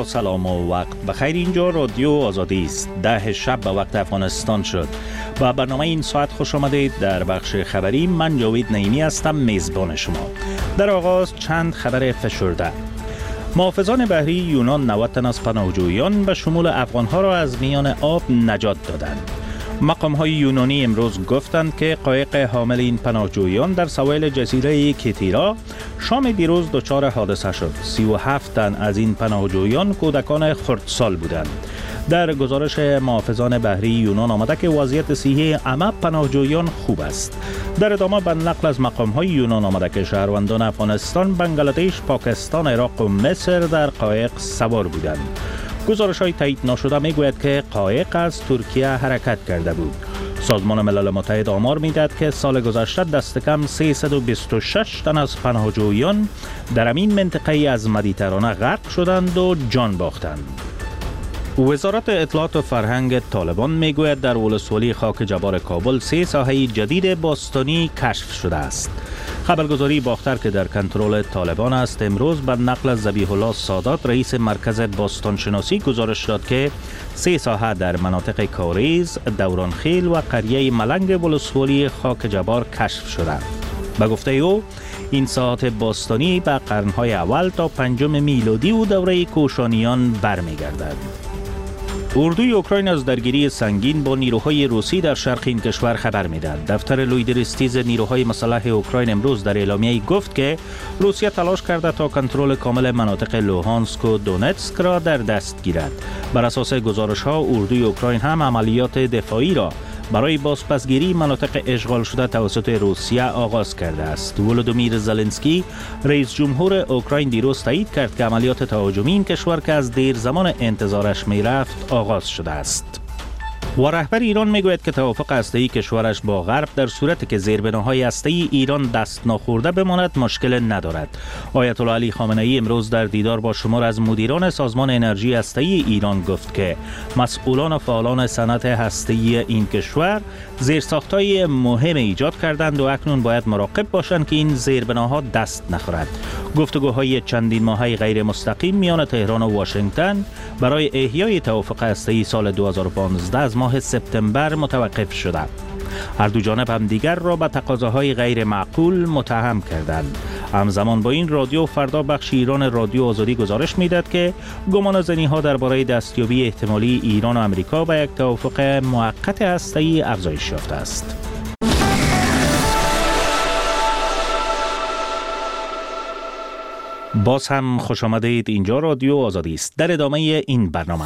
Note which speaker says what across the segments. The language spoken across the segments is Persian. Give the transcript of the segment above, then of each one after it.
Speaker 1: سلام و وقت بخیر. اینجا رادیو آزادی است. 10 شب به وقت افغانستان شد و برنامه این ساعت خوش آمدید. در بخش خبری من جاوید نعیمی هستم، میزبان شما. در آغاز چند خبر فشرده. محافظان بحری یونان 90 تن از پناهجویان به شمول افغانها را از میان آب نجات دادند. مقام‌های یونانی امروز گفتند که قایق حامل این پناهجویان در سواحل جزیره کیتیرا شام دیروز دچار حادثه شد. 37 تن از این پناهجویان کودکان خردسال بودند. در گزارش محافظان بحری یونان آمده که وضعیت صحی همه پناهجویان خوب است. در ادامه به نقل از مقام‌های یونان آمده که شهروندان افغانستان، بنگلادش، پاکستان، عراق و مصر در قایق سوار بودند. گزارش‌های تایید نشده می‌گوید که قایق از ترکیه حرکت کرده بود. سازمان ملل متحد آمار می‌دهد که سال گذشته دست کم 326 تن از پناهجویان در این منطقه از مدیترانه غرق شدند و جان باختند. وزارت اطلاعات و فرهنگ طالبان میگوید در ولسوالی خاک جبار کابل 3 ساحه جدید باستانی کشف شده است. خبرگزاری باختر که در کنترل طالبان است امروز به نقل از ذبیح الله سادات رئیس مرکز باستانشناسی گزارش داد که 3 ساحه در مناطق کاریز، دورانخیل و قریه ملنگ ولسوالی خاک جبار کشف شده. به گفته او این ساحات باستانی به قرنهای اول تا 5 میلادی و دوره کوشانیان برمیگردد. اردوی اوکراین از درگیری سنگین با نیروهای روسی در شرق این کشور خبر می‌دهد. دفتر لویدرستیز نیروهای مسلح اوکراین امروز در اعلامیه‌ای گفت که روسیه تلاش کرده تا کنترل کامل مناطق لوهانسک و دونتسک را در دست گیرد. بر اساس گزارش‌ها اردوی اوکراین هم عملیات دفاعی را برای بازپسگیری مناطق اشغال شده توسط روسیه آغاز کرده است. ولودیمیر زلنسکی رئیس جمهور اوکراین دیروز تایید کرد که عملیات تهاجمی این کشور که از دیر زمان انتظارش میرفت آغاز شده است. و رهبر ایران میگوید که توافق هسته‌ای کشورش با غرب در صورتی که زیربناهای هسته‌ای ایران دست ناخورده بماند مشکل ندارد. آیت الله علی خامنه ای امروز در دیدار با شمار از مدیران سازمان انرژی هسته‌ای ایران گفت که مسئولان و فعالان صنعت هسته‌ای این کشور زیرساخت‌های مهم ایجاد کردند و اکنون باید مراقب باشند که این زیربناها دست نخورد. گفتگوهای چندین ماهه غیر مستقیم میان تهران و واشنگتن برای احیای توافق هسته‌ای سال 2015 از ماه سپتامبر متوقف شده. هر دو جانب هم دیگر را به تقاضاهای غیر معقول متهم کردند. همزمان با این رادیو فردا بخش ایران رادیو آزادی گزارش میداد که گمانه‌زنی‌ها درباره دستیابی احتمالی ایران و آمریکا به یک توافق موقت هسته‌ای افزایش یافته است. باز هم خوش آمدید. اینجا رادیو آزادی است. در ادامه این برنامه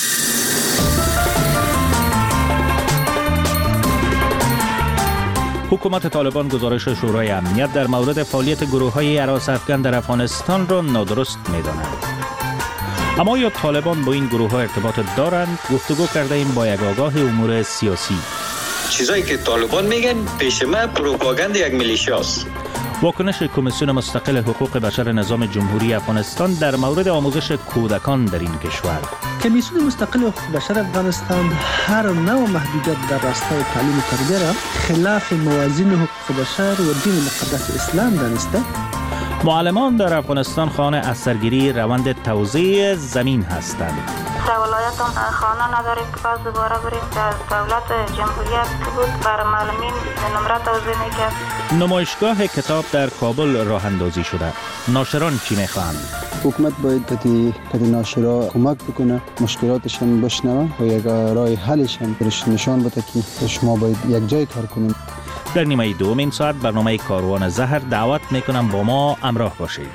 Speaker 1: حکومت طالبان گزارش شورای امنیت در مورد فعالیت گروه‌های هراس افغان در افغانستان را نادرست می‌داند. اما یا طالبان با این گروه‌ها ارتباط دارند؟ گفتگو کرده ایم با یک آگاه امور سیاسی.
Speaker 2: چیزایی که طالبان میگن پیش ما پروپاگاند یک میلیشیاست.
Speaker 1: واکنش کمیسیون مستقل حقوق بشر نظام جمهوری افغانستان در مورد آموزش کودکان در این کشور.
Speaker 3: کمیسیون مستقل حقوق بشر افغانستان هر نوع محدودیت در راستای تعلیم و تربیت را خلاف موازین حقوق بشر و دین مقدس اسلام دانسته.
Speaker 1: معلمان در افغانستان خانه از سرگیری روند توزیع زمین هستند.
Speaker 4: در ولایت هم خانه نداریم که باز دوباره بریم در دولت جمهوریت بود بر معلمین نمره توزیع میکرد.
Speaker 1: نمایشگاه کتاب در کابل راه اندازی شده. ناشران چی میخواهند؟
Speaker 5: حکومت باید به ناشرا کمک بکنه، مشکلاتشان بشنوه و یک راه حلشان برش نشان بده که شما باید یک جای کار کنیم.
Speaker 1: در نیمه دوم این ساعت برنامه کاروان زهر دعوت میکنم با ما همراه باشید.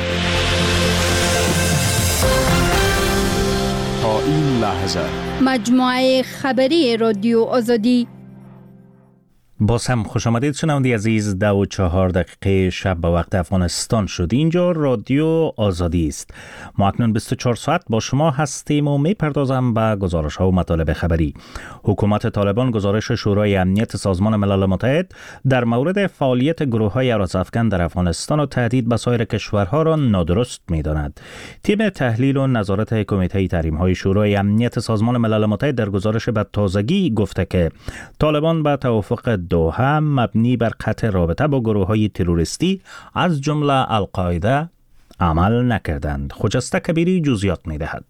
Speaker 6: تا این لحظه
Speaker 7: مجموعه خبری رادیو آزادی.
Speaker 1: باز هم خوش آمدید شنونده عزیز. 2:04 شب به وقت افغانستان شد. اینجا رادیو آزادی است. ما اکنون 24 ساعت با شما هستیم و میپردازم به گزارش ها و مطالب خبری. حکومت طالبان گزارش شورای امنیت سازمان ملل متحد در مورد فعالیت گروه های هراس افغان در افغانستان و تهدید به سایر کشورها را نادرست می‌داند. تیم تحلیل و نظارت کمیته تحریم های شورای امنیت سازمان ملل متحد در گزارش به تازگی گفته که طالبان به توافق دوحه مبنی بر قطع رابطه با گروه‌های تروریستی از جمله القاعده، عمل نکردند. خجسته کبیری جزئیات می‌دهد.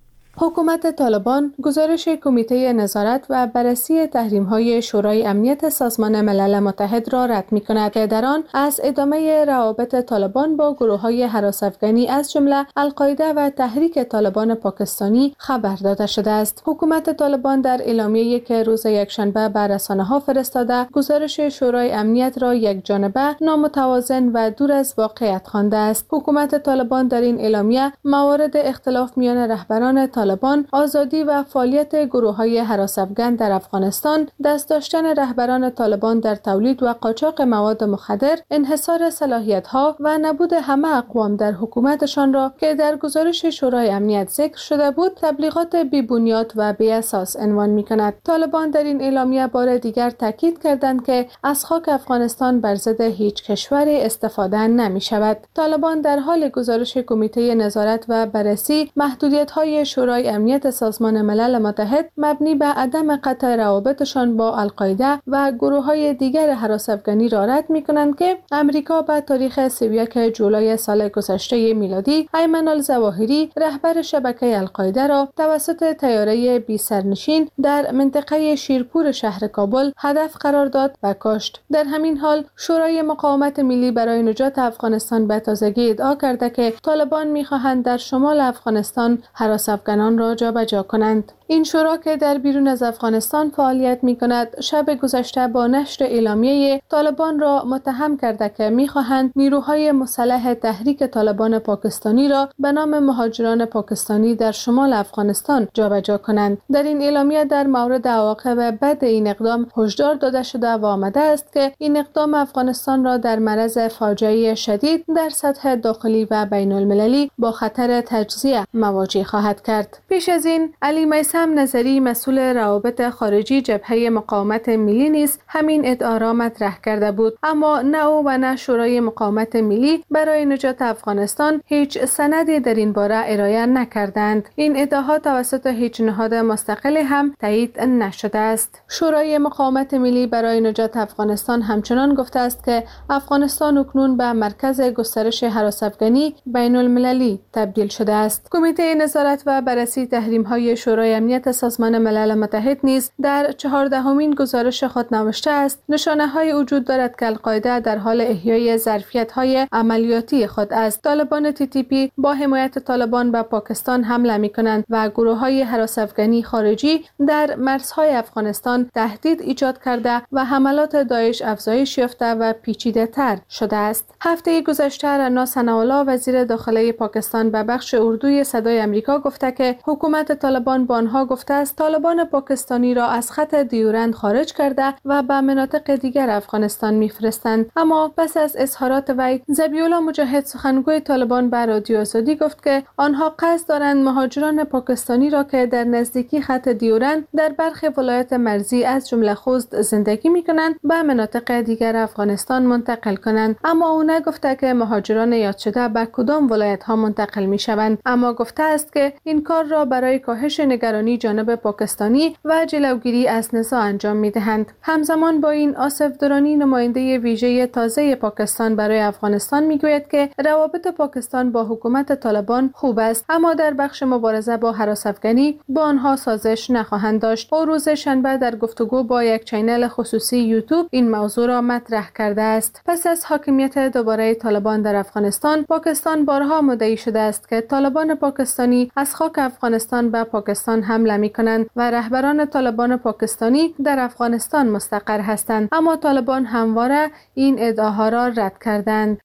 Speaker 8: حکومت طالبان گزارش کمیته نظارت و بررسی تحریم‌های شورای امنیت سازمان ملل متحد را رد می‌کند که در آن از ادامه روابط طالبان با گروه‌های هراس افغانی از جمله القاعده و تحریک طالبان پاکستانی خبر داده شده است. حکومت طالبان در اعلامیه‌ای که روز یکشنبه به رسانه‌ها فرستاده، گزارش شورای امنیت را یکجانبه، نامتوازن و دور از واقعیت خوانده است. حکومت طالبان در این اعلامیه موارد اختلاف میان رهبران طالبان، آزادی و فعالیت گروه‌های هراس افغان در افغانستان، دست داشتن رهبران طالبان در تولید و قاچاق مواد مخدر، انحصار صلاحیت‌ها و نبود همه اقوام در حکومتشان را که در گزارش شورای امنیت ذکر شده بود، تبلیغات بی‌بنیاد و بی‌اساس عنوان می‌کند. طالبان در این اعلامیه بار دیگر تاکید کردند که از خاک افغانستان بر ضد هیچ کشوری استفاده نمی‌شود. طالبان در حال گزارش کمیته نظارت و بررسی محدودیت‌های شورای امنیت سازمان ملل متحد مبنی به عدم قطع روابطشان با القاعده و گروه‌های دیگر هراس افغانی را رد می‌کنند که امریکا به تاریخ 31 جولای سال گذشته میلادی ایمن الظواهری رهبر شبکه القاعده را توسط طیاره بی سرنشین در منطقه شیرپور شهر کابل هدف قرار داد و کشت. در همین حال شورای مقاومت ملی برای نجات افغانستان به تازگی ادعا کرده که طالبان می‌خواهند در شمال افغانستان هراس افغانان را جابجا کنند. این شورا که در بیرون از افغانستان فعالیت می‌کند، شب گذشته با نشر اعلامیه طالبان را متهم کرده که می‌خواهند نیروهای مسلح تحریک طالبان پاکستانی را به نام مهاجران پاکستانی در شمال افغانستان جابجا کنند. در این اعلامیه در مورد عواقب بد این اقدام هشدار داده شده و آمده است که این اقدام افغانستان را در معرض فاجعه شدید در سطح داخلی و بین المللی با خطر تجزیه مواجه خواهد کرد. پیش از این علی میثم نظری مسئول روابط خارجی جبهه مقاومت ملی نیز همین ادعا را مطرح کرده بود، اما نه او و نه شورای مقاومت ملی برای نجات افغانستان هیچ سندی در این باره ارائه نکردند. این ادعاها توسط هیچ نهاد مستقل هم تایید نشده است. شورای مقاومت ملی برای نجات افغانستان همچنان گفته است که افغانستان اکنون به مرکز گسترش هراس افغانی بین المللی تبدیل شده است. کمیته نظارت و بررسی تحریم‌های شورای امنیت سازمان ملل متحد نیز در 14مین گزارش خود نوشته است نشانه‌های وجود دارد که القاعده در حال احیای ظرفیت‌های عملیاتی خود از طالبان TTP با حمایت طالبان به پاکستان حمله می‌کنند و گروه‌های هراس افغانی خارجی در مرزهای افغانستان تهدید ایجاد کرده و حملات داعش افزایش یافته و پیچیده‌تر شده است. هفته گذشته رنا ثناءالله وزیر داخلی پاکستان به بخش اردوی صدای آمریکا گفته که حکومت طالبان با آنها گفته است طالبان پاکستانی را از خط دیورند خارج کرده و به مناطق دیگر افغانستان می‌فرستند. اما پس از اظهارات وی، ذبیح‌الله مجاهد سخنگوی طالبان به رادیو آزادی گفت که آنها قصد دارند مهاجران پاکستانی را که در نزدیکی خط دیورند در برخی ولایات مرزی از جمله خوست زندگی می‌کنند به مناطق دیگر افغانستان منتقل کنند. اما او نگفته که مهاجران یاد شده به کدام ولایت‌ها منتقل می‌شوند، اما گفته است که این کار را برای کاهش نگرانی جانب پاکستانی و جلوگیری از نزاع انجام می‌دهند. همزمان با این، آصف درانی نماینده ویژه تازه پاکستان برای افغانستان می‌گوید که روابط پاکستان با حکومت طالبان خوب است، اما در بخش مبارزه با هراس افغانی با آنها سازش نخواهند داشت. او روز شنبه در گفتگو با یک چینل خصوصی یوتیوب این موضوع را مطرح کرده است. پس از حاکمیت دوباره طالبان در افغانستان، پاکستان بارها مدعی شده است که طالبان پاکستانی از خاک افغانستان به پاکستان حمله می‌کنند و رهبران طالبان پاکستانی در افغانستان مستقر هستند، اما طالبان همواره این ادعاها را رد کردند.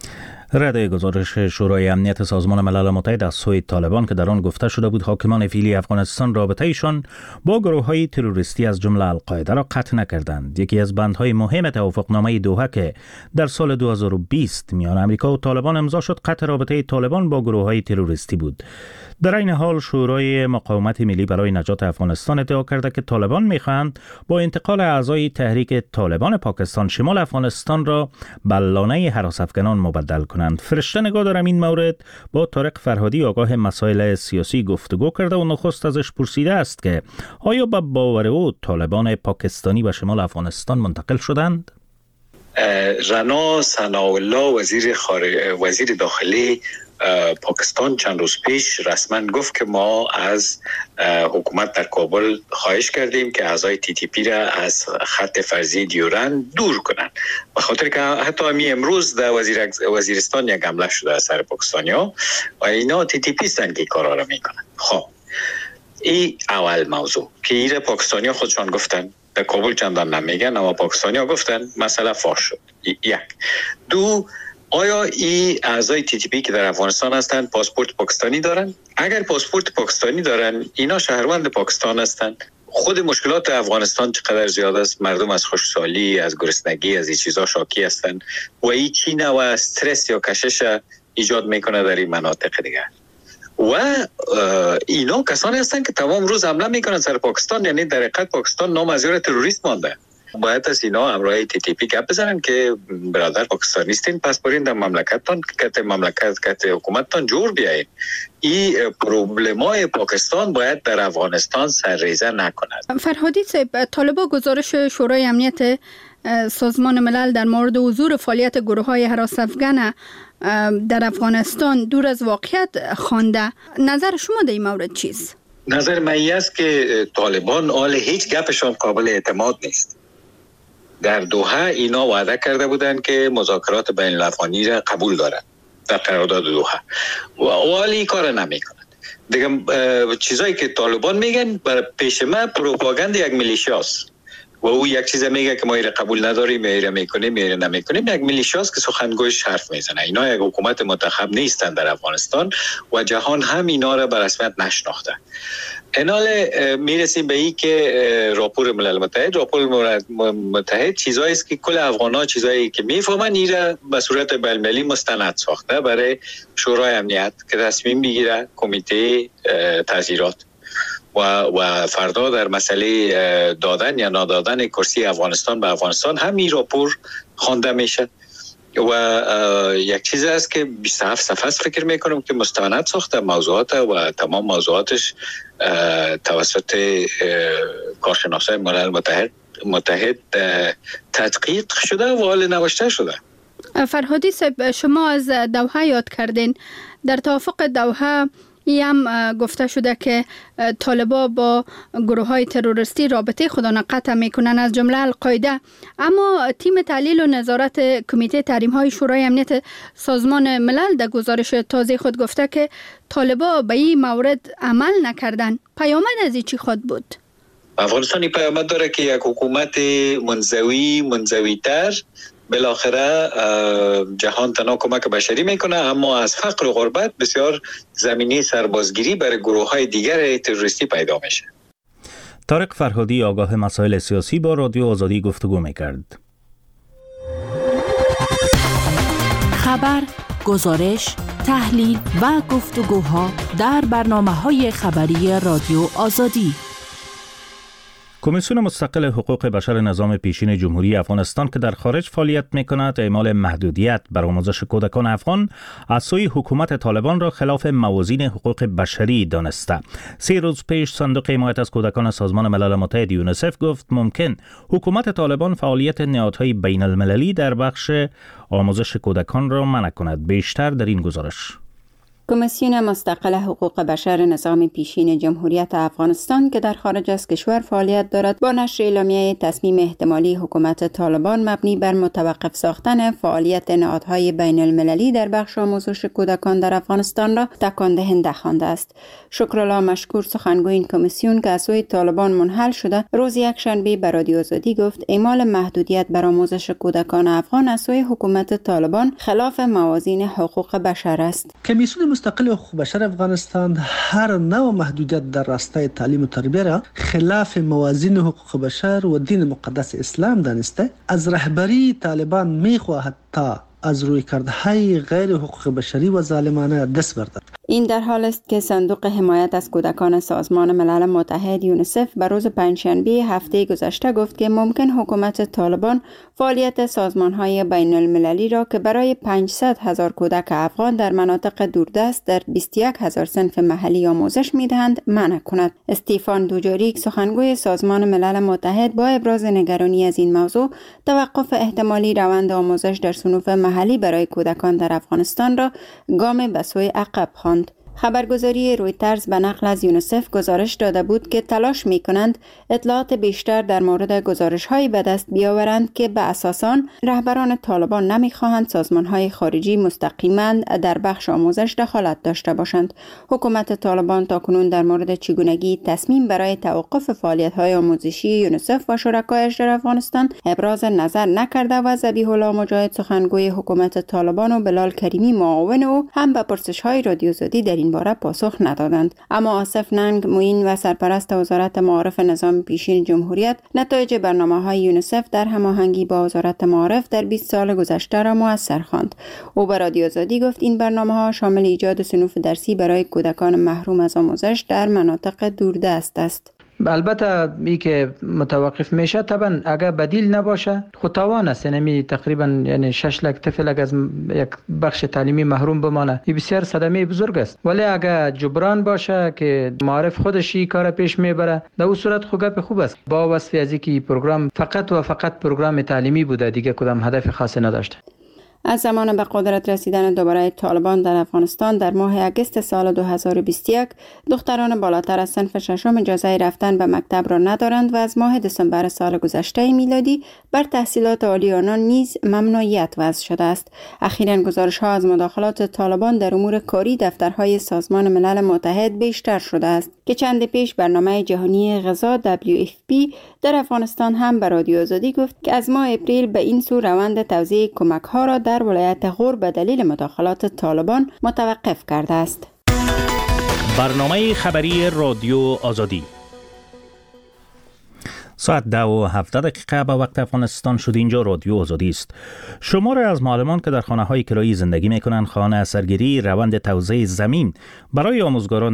Speaker 1: رد گزارش شورای امنیت سازمان ملل متحد از سوی طالبان که در آن گفته شده بود حاکمان فعلی افغانستان رابطه ایشان با گروه‌های تروریستی از جمله القاعده را قطع نکردند. یکی از بندهای مهم توافقنامه دوحه که در سال 2020 میان آمریکا و طالبان امضا شد، قطع رابطه طالبان با گروه‌های تروریستی بود. در این حال شورای مقاومت ملی برای نجات افغانستان ادعا کرده که طالبان می‌خواهند با انتقال اعضای تحریک طالبان پاکستان شمال افغانستان را به لانه هراس افغانان مبدل کنند. فرشته نگاه دارم این مورد با طارق فرهادی آگاه مسائل سیاسی گفتگو کرده و نخست ازش پرسیده است که آیا به باور او طالبان پاکستانی به شمال افغانستان منتقل شدند؟
Speaker 2: رنا ثناءالله وزیر داخلی پاکستان چند روز پیش رسما گفت که ما از حکومت در کابل خواهش کردیم که اعضای تی تی پی را از خط فرضی دیورن دور کنن، به خاطر که حتی امروز در وزیرستان یک حمله شده از سر پاکستانیا و اینا تی تی پی هستند که کارا را میکنن. خب این اول موضوع که ایره پاکستانیا خودشان گفتن، در کابل چندان نمیگن اما پاکستانیا گفتن مسئله فاش شد. یک. دو، آیا این اعضای تی تی پی که در افغانستان هستند پاسپورت پاکستانی دارن؟ اگر پاسپورت پاکستانی دارن، اینا شهروند پاکستان هستند. خود مشکلات افغانستان چقدر زیاد است، مردم از خشکسالی، از گرسنگی، از این چیزا شاکی هستند و این چی نوع استرس یا کشش ایجاد میکنه در این مناطق دیگه. و اینا کسانی هستند که تمام روز حمله میکنن سر پاکستان، یعنی در حقیقت پاکستان نام از یار تروریست مانده. باید از اینا همراه تی تی پی گپ بزنن که برادر پاکستانی هستین، پس برین در مملکتتان که حکومتتان جور بیاین. این پروبلمای پاکستان باید در افغانستان سرریزه نکند.
Speaker 7: فرهادی صاحب، طالبان گزارش شورای امنیت سازمان ملل در مورد حضور فعالیت گروه‌های هراس افغان در افغانستان دور از واقعیت خوانده. نظر شما در این مورد چیست؟
Speaker 2: نظر من است که طالبان حال هیچ گپشان قابل اعتماد نیست. در دوحه اینا وعده کرده بودند که مذاکرات بین الافغانی را قبول دارند در قرارداد دوحه و حالی کار نمیکنند. دیگه چیزایی که طالبان میگن برای پیش ما پروپاگاند یک میلیشیاست و او یک چیز میگه که ما ایره قبول نداریم، ایره میکنیم، ایره نمیکنیم. یک میلیشیاست که سخنگویش حرف میزنه. اینا یک حکومت منتخب نیستن در افغانستان و جهان هم اینا را به رسمیت نشناخته. اینال میرسیم به این که راپور ملل متحد چیزایی است که کل افغان‌ها چیزایی که میفهمن ایره به صورت بین‌المللی مستند ساخته برای شورای امنیت که تصمیم بگیره، کمیته تغییرات و فردا در مسئله دادن یا نادادن کرسی افغانستان به افغانستان همین راپور خوانده میشه و یک چیز است که 27 صفحه است فکر میکنم که مستند ساخته موضوعات و تمام موضوعاتش توسط کارشناسای ملل متحد تدقیق شده و حال نوشته شده.
Speaker 7: فرهادی صاحب، شما از دوحه یاد کردین. در توافق دوحه هم گفته شده که طالبان با گروه‌های تروریستی رابطه خودانه قطع میکنن، از جمله القاعده. اما تیم تحلیل و نظارت کمیته تحریم‌های شورای امنیت سازمان ملل در گزارش تازه خود گفته که طالبان به این مورد عمل نکردن. پیامد از این چی خود بود؟
Speaker 2: افغانستانی پیامد داره که یک حکومت منزوی‌تر بالاخره جهان تنها کمک بشری میکنه، اما از فقر و غربت بسیار زمینی سربازگیری برای گروه‌های دیگر تروریستی پیدا میشه.
Speaker 1: طارق فرهادی آگاه مسائل سیاسی با رادیو آزادی گفتگو میکرد.
Speaker 9: خبر، گزارش، تحلیل و گفتگوها در برنامه‌های خبری رادیو آزادی.
Speaker 1: کمیسیون مستقل حقوق بشر نظام پیشین جمهوری افغانستان که در خارج فعالیت می‌کند، اعمال محدودیت بر آموزش کودکان افغان از سوی حکومت طالبان را خلاف موازین حقوق بشری دانسته. 3 روز پیش صندوق حمایت از کودکان سازمان ملل متحد یونیسف گفت ممکن حکومت طالبان فعالیت نهادهای بین المللی در بخش آموزش کودکان را منع کند. بیشتر در این گزارش.
Speaker 10: کمیسیون مستقل حقوق بشر نظام پیشین جمهوریت افغانستان که در خارج از کشور فعالیت دارد با نشر اعلامیه تصمیم احتمالی حکومت طالبان مبنی بر متوقف ساختن فعالیت نهادهای بین المللی در بخش آموزش کودکان در افغانستان را تکان دهنده خوانده است. شکرالله مشکور، سخنگوی این کمیسیون که از سوی طالبان منحل شده، روز یکشنبه به رادیو آزادی گفت اعمال محدودیت بر آموزش کودکان افغان از سوی حکومت طالبان خلاف موازین حقوق بشر است.
Speaker 3: کمیسیون مستقل حقوق بشر افغانستان هر نوع محدودیت در راستای تعلیم و تربیت را خلاف موازین حقوق بشر و دین مقدس اسلام دانسته از رهبری طالبان میخواهد تا از روی کردهای غیر حقوق بشری و ظالمانه دست بردارد.
Speaker 10: این در حال است که صندوق حمایت از کودکان سازمان ملل متحد یونیسف بر روز پنجشنبه هفته گذشته گفت که ممکن حکومت طالبان فعالیت سازمان‌های بین المللی را که برای 500,000 کودک افغان در مناطق دوردست در 21,000 صنف محلی آموزش می‌دهند منع کند. استیفان دوجاریک سخنگوی سازمان ملل متحد با ابراز نگرانی از این موضوع توقف احتمالی روند آموزش در صنوف محلی برای کودکان در افغانستان را گام به سوی عقب خواند. خبرگزاری رویترز به نقل از یونیسف گزارش داده بود که تلاش می کنند اطلاعات بیشتر در مورد گزارش‌هایی به دست بیاورند که به اساس آن رهبران طالبان نمی‌خواهند سازمان‌های خارجی مستقیما در بخش آموزش دخالت داشته باشند. حکومت طالبان تاکنون در مورد چگونگی تصمیم برای توقف فعالیت‌های آموزشی یونیسف و شرکایش در افغانستان ابراز نظر نکرده و ذبیح الله مجاهد سخنگوی حکومت طالبان و بلال کریمی معاون او هم به پرسش‌های رادیو آزادی در این باره پاسخ ندادند. اما آصف ننگ معین و سرپرست وزارت معارف نظام پیشین جمهوریت نتایج برنامه‌های یونیسف در هماهنگی با وزارت معارف در 20 سال گذشته را مؤثر خواند. او به رادیو آزادی گفت این برنامه‌ها شامل ایجاد صنوف درسی برای کودکان محروم از آموزش در مناطق دوردست است.
Speaker 11: البته ای که متوقف میشه طبعا اگر بدیل نباشه خود توان است، یعنی تقریبا یعنی 6 لک طفل از یک بخش تعلیمی محروم بمانه، این بسیار صدمه بزرگ است. ولی اگر جبران باشه که معارف خودش این کار پیش میبره در اون صورت خوب است. با وصف از اینکه پروگرام فقط و فقط پروگرام تعلیمی بوده، دیگه کدام هدف خاصی نداشته.
Speaker 10: از زمان به قدرت رسیدن دوباره طالبان در افغانستان در ماه اگست سال 2021 دختران بالاتر از صنف ششم اجازه رفتن به مکتب را ندارند و از ماه دسامبر سال گذشته میلادی بر تحصیلات عالی آنان نیز ممنوعیت وضع شده است. اخیراً گزارش‌ها از مداخلات طالبان در امور کاری دفترهای سازمان ملل متحد بیشتر شده است که چند پیش برنامه جهانی غذا WFP در افغانستان هم به رادیو آزادی گفت که از ماه اپریل به این سو روند توزیع کمک‌ها را در ولایت غور به دلیل مداخلات طالبان متوقف کرده است.
Speaker 1: برنامه خبری رادیو آزادی ساعت 10:17 به وقت افغانستان شد. اینجا رادیو آزادی است. شماری از معلمان که در خانه‌های کرایی زندگی می‌کنند خانه سرگیری روند توزیع زمین برای آموزگاران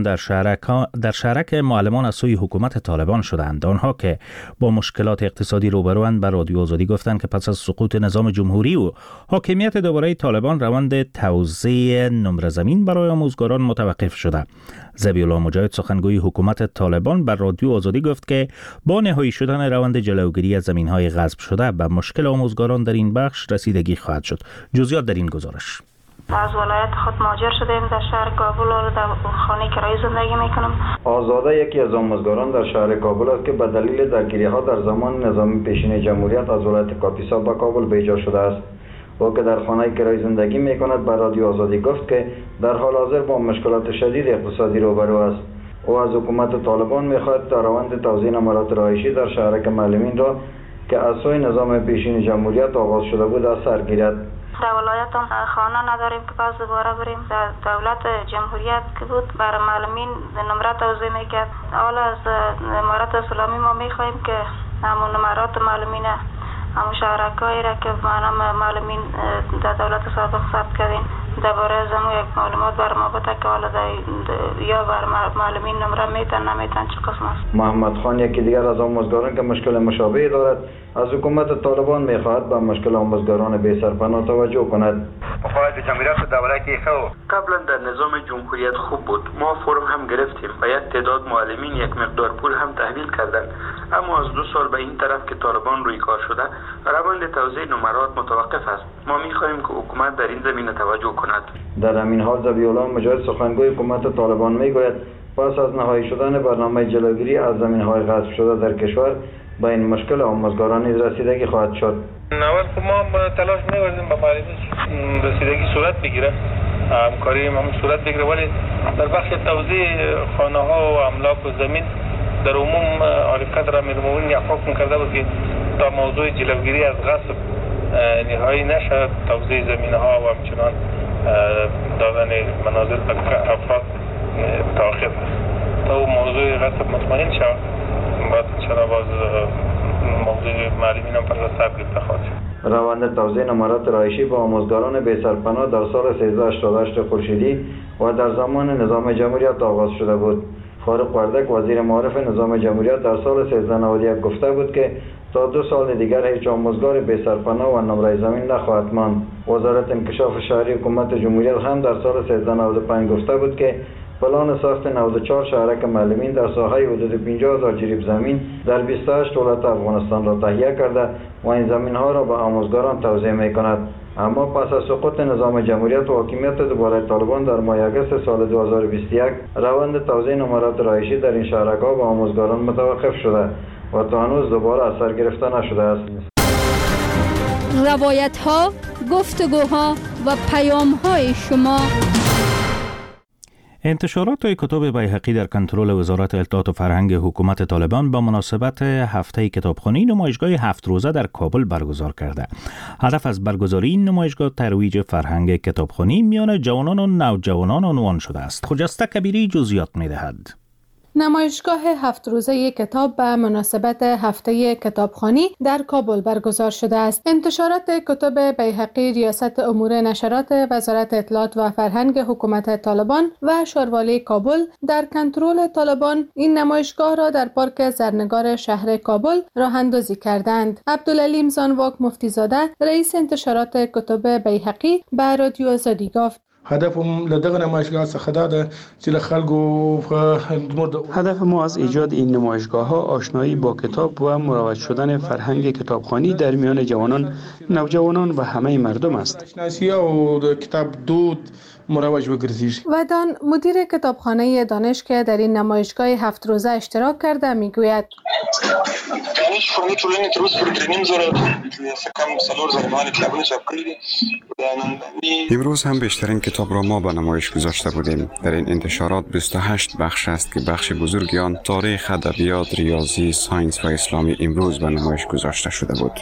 Speaker 1: در شهرک معلمان از سوی حکومت طالبان شدند. آنها که با مشکلات اقتصادی روبروند به رادیو آزادی گفتند که پس از سقوط نظام جمهوری و حاکمیت دوباره طالبان روند توزیع نمره زمین برای آموزگاران متوقف شده. ذبیح الله مجاهد سخنگوی حکومت طالبان بر رادیو آزادی گفت که با نهایی شدن روند جلوگیری از زمین‌های غصب شده به مشکل آموزگاران در این بخش رسیدگی خواهد شد. جزئیات در این گزارش.
Speaker 4: از ولایت خود مهاجر شدیم در شهر کابل و در خانه کرایی زندگی میکنم.
Speaker 12: آزاده یکی از آموزگاران در شهر کابل است که به دلیل درگیری‌ها در زمان نظام پیشین جمهوریت از ولایت کاپیسا به کابل بیجا شده است. او که در خانه کرایی زندگی میکند به رادیو آزادی گفت که در حال حاضر با مشکلات شدید اقتصادی روبرو است. او از حکومت طالبان میخواهد تا روند توزیع نمرات رهایشی در شهرک معلمین را که از سوی نظام پیشین جمهوریت آغاز شده بود از سر گیرد.
Speaker 4: در ولایتم خانه نداریم که پس دوباره بریم. در دولت جمهوریت که بود برای معلمین نمره توزیع میکرد. حالا از امارت اسلامی ما میخواهیم که همون نمرات معلمین همون شهرکایی را که معلمین در دولت سابق ثبت کردین درباره زمو یک معلومات بر ما بده که حالا یا بر معلمین نمره میتن نمیتن چه قسم است.
Speaker 12: محمد خان یکی دیگر از آموزگاران که مشکل مشابهی دارد از حکومت طالبان میخواهد به مشکل آموزگاران بی سرپناه توجه کند.
Speaker 13: مخالف جمهوریت دولتی قبلا در نظام جمهوریت خوب بود. ما فرم هم گرفتیم و یک تعداد معلمین یک مقدار پول هم تحویل کردند. اما از 2 سال به این طرف که طالبان روی کار شده روند توزیع نمرات متوقف است. ما میخواهیم که حکومت در این زمینه توجه کند.
Speaker 12: در همین حال ذبیح الله مجاهد سخنگوی حکومت طالبان میگوید پس از نهایی شدن برنامه جلوگیری از زمین‌های غصب شده در کشور به این مشکل آموزگاران نیز رسیدگی خواهد شد.
Speaker 14: اول ما تلاش می‌ورزیم به رسیدگی صورت بگیره، همکاری هم صورت بگیره، ولی در بخش توزیع خانه‌ها و املاک و زمین در عموم حرکت را می‌رمونیم یا حکم کرده بود که تا موضوع جلوگیری از غصب نهایی نشد توزیع زمین‌ها و همچنان دادن منازل به افراد توقف است. تا موضوع غصب مطمئن شد بعد چرا باز موضوع معلمین هم پر حساب گرفته خواهد شد.
Speaker 12: روند توزیع نمرات رهایشی به آموزگاران بی سرپناه در سال 1388 خورشیدی و در زمان نظام جمهوریت آغاز شده بود. فاروق وردک وزیر معارف نظام جمهوریت در سال 1391 گفته بود که تا 2 سال دیگر هیچ آموزگار بی سرپناه و نمره زمین نخواهد ماند. وزارت انکشاف شهری حکومت جمهوریت هم در سال 1395 گفته بود که پلان ساخت 94 شهرک معلمین در ساحه حدود 50,000 جریب زمین در 28 ولایت افغانستان را تهیه کرده و این زمین ها را به آموزگاران توزیع می کند. اما پس از سقوط نظام جمهوریت و حاکمیت دوباره طالبان در ماه آگوست سال 2021 روند توزیع نمرات رهایشی در این شهرک ها به آموزگاران متوقف شده و تا هنوز دوباره اثر گرفته نشده است.
Speaker 7: روایت ها، گفتگوها و پیام های شما.
Speaker 1: انتشارات کتاب بیهقی در کنترل وزارت اطلاعات و فرهنگ حکومت طالبان با مناسبت هفته کتابخوانی نمایشگاه 7 روزه در کابل برگزار کرده. هدف از برگزاری این نمایشگاه ترویج فرهنگ کتابخوانی میان جوانان و نوجوانان عنوان شده است. خجسته کبیری جزئیات می‌دهد.
Speaker 8: نمایشگاه 7 روزه کتاب به مناسبت هفته کتابخوانی در کابل برگزار شده است. انتشارات کتب بیهقی ریاست امور نشرات وزارت اطلاعات و فرهنگ حکومت طالبان و شاروالی کابل در کنترل طالبان این نمایشگاه را در پارک زرنگار شهر کابل راه اندازی کردند. عبدالعلیم زانواک مفتیزاده رئیس انتشارات کتب بیهقی به رادیو آزادی گفت:
Speaker 15: هدفم لدغه نمایشگاه څخه دا ده چې له خلکو
Speaker 16: هدف ما از ایجاد این نمایشگاه ها آشنایی با کتاب و مروج شدن فرهنگ کتابخوانی در میان جوانان، نوجوانان و همه مردم است.
Speaker 15: شناسی او د کتاب دود مروج وګرځي.
Speaker 8: ودان مدیر کتابخانه دانش که در این نمایشگاه 7 روزه اشتراک کرده میگوید:
Speaker 17: دانش فرمی ټولنې تر اوسه پورې 3.5 زره کم څلور زره کتابونه چاپ کړي دي.
Speaker 6: امروز هم بیشترین کتاب را ما به نمایش گذاشته بودیم. در این انتشارات 28 بخش است که بخش بزرگی آن تاریخ، ادبیات، ریاضی، ساینس و اسلامی امروز به نمایش گذاشته شده بود.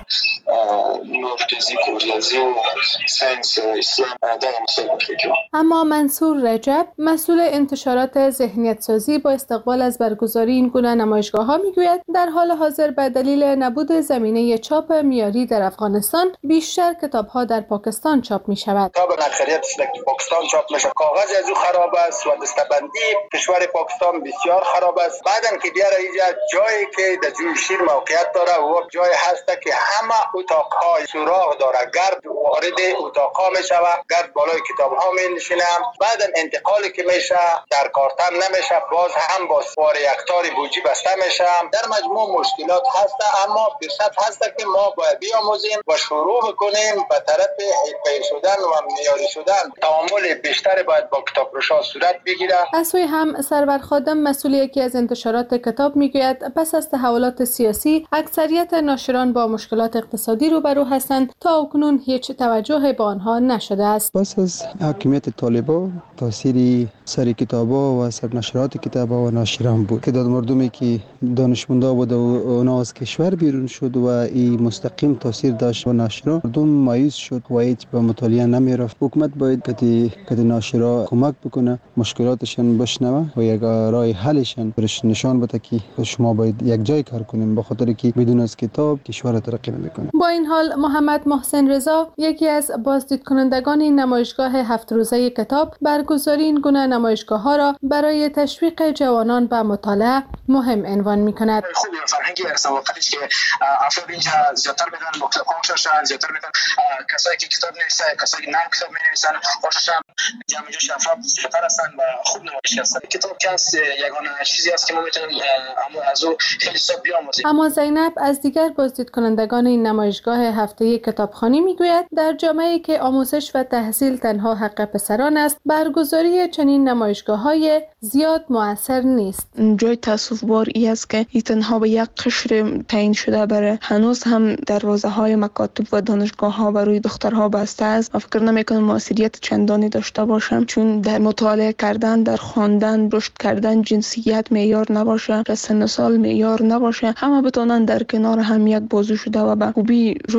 Speaker 8: اما منصور رجب مسئول انتشارات ذهنیت سازی با استقبال از برگزاری این گونه نمایشگاه ها میگوید در حال حاضر به دلیل نبود زمینه چاپ معیاری در افغانستان بیشتر کتاب ها در پاکستان چاپ می شود.
Speaker 17: کتاب اکثریت در پاکستان چاپ میشه. کاغذ از او خراب است و دستبندی کشور پاکستان بسیار خراب است. بعدن که بیاره اینجا جایی که در جوی شیر موقعیت داره و جای هست که همه اتاق‌های سوراخ داره، گرد وارد اتاق‌ها میشه و گرد بالای کتاب‌ها می‌نشینه. بعدن انتقالی که میشه در کارتن نمیشه، باز هم با سوار یکتاری بوجی بسته میشه. در مجموع مشکلات هست، اما فرصت هست که ما باید بیاموزیم و شروع می‌کنیم به طرف حرفه‌ای شدن و معیاری شدن. تعامل بیشتر باید با کتابفروشان صورت بگیره.
Speaker 8: از سوی هم سرور خادم مسئول یکی از انتشارات کتاب میگوید پس از تحولات سیاسی اکثریت ناشران با مشکلات اقتصادی روبرو هستند، تا اکنون هیچ توجه به آنها نشده است.
Speaker 5: پس از حاکمیت طالبان تاثیر سر کتابا و سر نشرات کتابا و ناشران بود. تعداد مردمی که دانشمندا بود و اونا از کشور بیرون شد و این مستقیم تاثیر داشت و ناشران مردم مایوس شد و هیچ به مطالعه نمیرفت. حکومت باید که ناشرا کمک بکنه، مشکلاتشان بشنوه و یک راه حلشان برش نشان بده که شما باید یک جای کار کنیم، به خاطر که بدون از کتاب کشور ترقی نمیکنه.
Speaker 8: با این حال محمد محسن رضا یکی از بازدید کنندگان این نمایشگاه 7 روزه کتاب برگزاری این گونه نمایشگاه ها را برای تشویق جوانان به مطالعه مهم عنوان می‌کند.
Speaker 17: خوب فرهنگی است وقتی که افراد اینجا زیادتر میرن مکتب ها شدن، زیادتر میرن کسایی که کتاب نویسن، کسایی که نام کتاب می‌نویسن، خوششون جمع جوش افراد زیادتر هستن و خوب نمایش هستن. کتاب کس یگانه چیزی است که ما میتونیم از او خیلی خوب بیاموزیم.
Speaker 8: اما زینب از دیگر بازدید کنندگان این نمایشگاه هفته کتابخوانی میگوید در جامعه‌ای که آموزش و تحصیل تنها حق پسران است، برگزاری چنین نمایشگاه‌های زیاد مؤثر نیست.
Speaker 18: جای تأسف‌بار ای است که این تنها به یک قشر تعیین شده بره. هنوز هم دروازه‌های مکاتب و دانشگاه‌ها برای دخترها بسته است. فکر نمی‌کنم موثریت چندانی داشته باشم، چون در مطالعه کردن، در خواندن، رشد کردن جنسیت معیار نباشه، سن و سال معیار نباشه، همه بتونن در کنار هم یک بازو شده و به خوبی رشد بکنن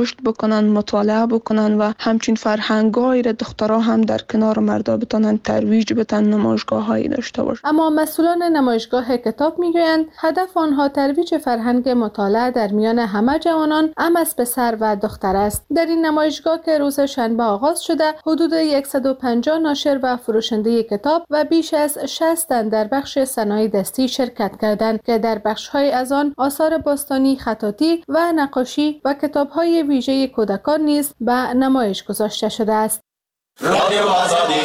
Speaker 18: کنن، مطالعه بکنن و همچین فرهنگ‌هایی را دخترها هم در کنار مردا بتونن ترویج بدن، نمایشگاه‌هایی داشته باشن.
Speaker 8: اما مسئولان نمایشگاه کتاب میگویند هدف آنها ترویج فرهنگ مطالعه در میان همه جوانان، هم از پسر و دختر است. در این نمایشگاه که روز شنبه آغاز شده، حدود 150 ناشر و فروشنده کتاب و بیش از 60 تن در بخش صنایع دستی شرکت کردند که در بخش‌های از آن آثار باستانی، خطاطی و نقاشی و کتاب‌های ویژه کودکان نیز به نمایش گذاشته شده است. رادیو آزادی.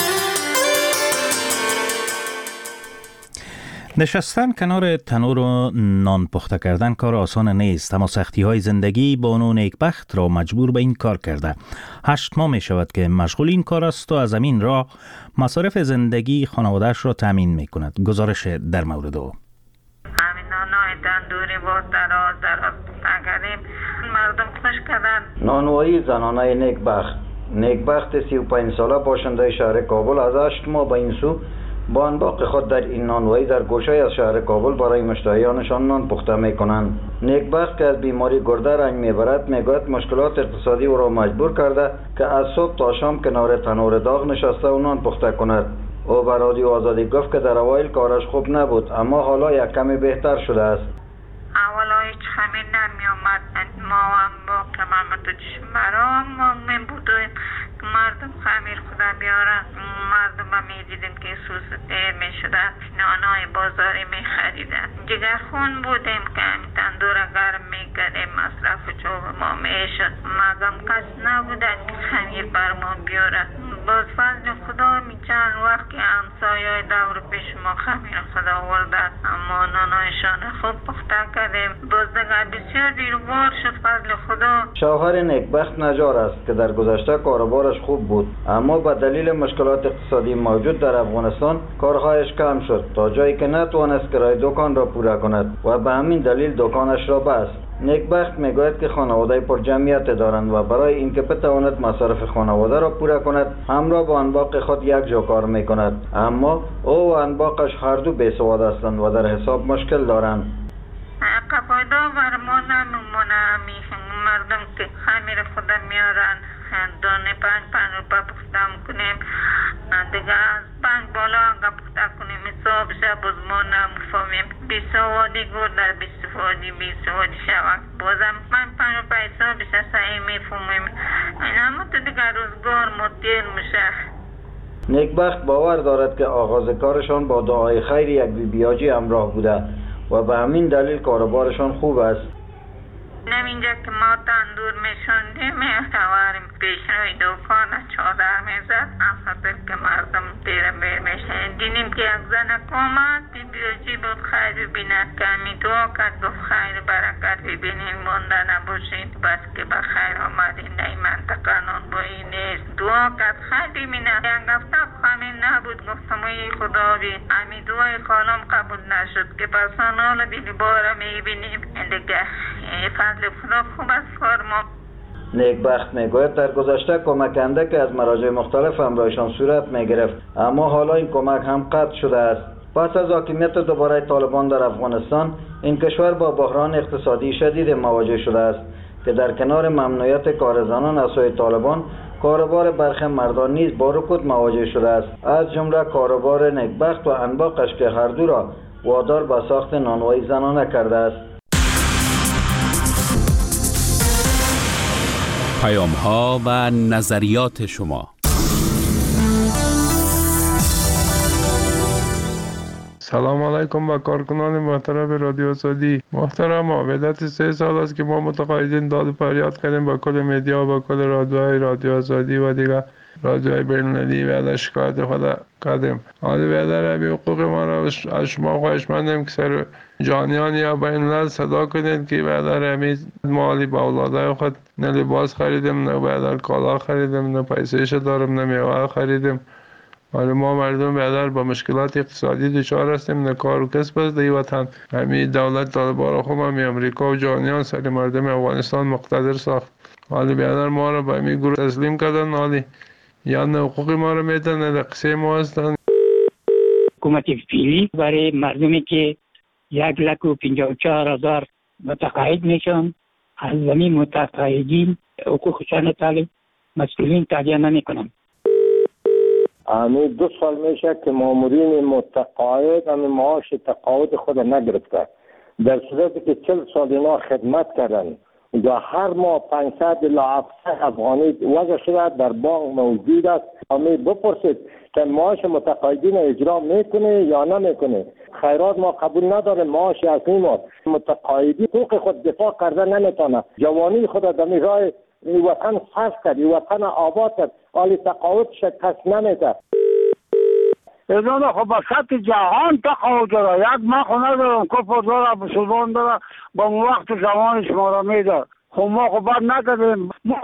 Speaker 1: نشستن کنار تنور و نان پخته کردن کار آسان نیست، اما سختی های زندگی بانو نیکبخت را مجبور به این کار کرده. 8 ماه می شود که مشغول این کار است و از همین راه مصارف زندگی خانواده‌اش را تامین می کند. گزارش در مورد او.
Speaker 19: همین نانای تندوری با دراز کردیم، مردم خوش کردن.
Speaker 12: نانوایی زنانه نیکبخت 35 ساله باشنده شهر کابل از 8 ماه به این سو با انباق خود در این نانوایی در گوشه از شهر کابل برای مشتریانشان نان پخته میکنند. نیکبخت که از بیماری گرده رنج میبرد میگوید مشکلات اقتصادی او را مجبور کرده که از صبح تا شام کنار تنور داغ نشسته و نان پخته کند. او به رادیو آزادی گفت که در اوایل کارش خوب نبود، اما حالا یک کمی بهتر شده است.
Speaker 19: اولا هیچ خمیر نمی آمد، ما هم با کمامت و چشمرام می بودیم مردم خمیر خدا بیارن. مردم هم می دیدیم که سوز دیر می شده، نانای بازاری می خریدن. جگر خون بودیم که همین تندور گرم می کردیم، مصرف چوب ما می شد. مگم کس نبوده که خمیر بر ما بیاره. باز فضل خدا می چند وقت که همسایه دور پیش ما خمیر خدا وردن، اما نانایشان خوب پخته کردیم. باز دیگر بسیار دیروبار شد فضل خدا.
Speaker 12: شوهر نیکبخت نجار است که در گذشته کاروبارش خوب بود، اما به دلیل مشکلات اقتصادی موجود در افغانستان کارهایش کم شد تا جایی که نتوانست کرایه دکان را پوره کند و به همین دلیل دکانش را بست. نیکبخت میگوید که خانواده پر جمعیت دارند و برای اینکه بتواند مصارف خانواده را پوره کند همراه با انباق خود یک جا کار میکند، اما او و انباقش هر دو بیسواد هستند و در حساب مشکل دارند.
Speaker 19: قفایدا بر ما نمیمونه، مردم که خمیر خود میارن دانه 5 روپه پخته میکنیم، دیگه از 5 بالا اگه پخته کنیم حساب شد باز ما نمیفهمیم. بیسوادی گور در بیسوادی شود بازم 5 روپه حساب شد صحیح میفهمیم. اما تو دیگه روزگار مدیر میشه.
Speaker 12: نیکبخت باور دارد که آغاز کارشان با دعای خیر یک بیبیاجی همراه بوده و به همین دلیل کاروبارشان خوب است.
Speaker 19: اینجا که ما تندور میشوندیم میتواریم پیش روی دکان چادر میزد، اصلا که مردم دیره بیر میشن. دیدیم که یک زن کامد بیبیاجی بود خیر ببینه که همی دعا کرد گفت خیر برکت ببینین مونده نباشید، بس که به خیر آمدین در این منطقه نان بایی نیست. دعا کرد خیر ببینه، یک هفته خمین نبود، گفتم ای خدا بی همی دعای خانم قبول نشد که پسان حالا دیدی باره میبینیم دیگه فضل خدا خوب است فرما.
Speaker 12: نیکبخت میگوید در گذشته کمک اندکی از مراجع مختلف همراهشان صورت میگرفت، اما حالا این کمک هم قطع شده است. پس از حاکمیت دوباره طالبان در افغانستان این کشور با بحران اقتصادی شدید مواجه شده است که در کنار ممنوعیت کار زنان از سوی طالبان کاروبار برخی مردان نیز با رکود مواجه شده است، از جمله کاروبار نیکبخت و انباقش که هر دو را وادار به ساخت نانوایی زنانه کرده است.
Speaker 20: پیام ها و نظریات شما.
Speaker 21: سلام علیکم با کارکنان محترم رادیو آزادی. محترم، مدت 3 سال است که ما متقاعدین داد و فریاد کردیم با کل مدیا و با کل رادیو آزادی و دیگر رادیوهای بین‌المللی و در شکایت خود کردیم. حالا بیادر همی حقوق ما را از شما خواهش مندیم که سر جانیان یا بین‌الملل صدا کنید که بیادر همی مالی با اولاده خود نه لباس خریدیم، نه بیادر کالا خریدیم، نه پیسهش دارم، نه میوه خریدیم. حالا ما مردم بیادر با مشکلات اقتصادی دچار هستیم، نه کار و کسب است در وطن. همین دولت طالبان را خوب همی امریکا و جانیان سر مردم افغانستان مقتدر ساخت. حالا بیادر ما را به همین گروه تسلیم کردن، حالی یا نه حقوق ما را میدن نه قصه ما هستن.
Speaker 22: حکومت فعلی برای مردمی که 1,54,000 متقاعد میشن، از زمین متقاعدین حقوق شأن تعلیم مسئولین تهیه نمیکنن.
Speaker 2: همین 2 سال میشه که مامورین متقاعد همین معاش تقاعد خود نگرفته، در صورتی که 40 سال اینا خدمت کردن و هر ماه 500 الی 700 افغانی وضع شده در بانک موجود است. همین بپرسید که معاش متقاعدین اجرا میکنه یا نمیکنه. خیرات ما قبول نداره، معاش اصلی ما متقاعدی حقوق خود دفاع کرده نمیتونه، جوانی خود در راه این وطن صرف کرد، این وطن آباد کرد، حالی تقاعد شکست نمیده.
Speaker 9: اینا خب با سطح جهان تقاعد داره، یک ما خونه دارم کفر داره مسلمان داره با وقت زمان شما را میده. خب ما خب بر نکردیم.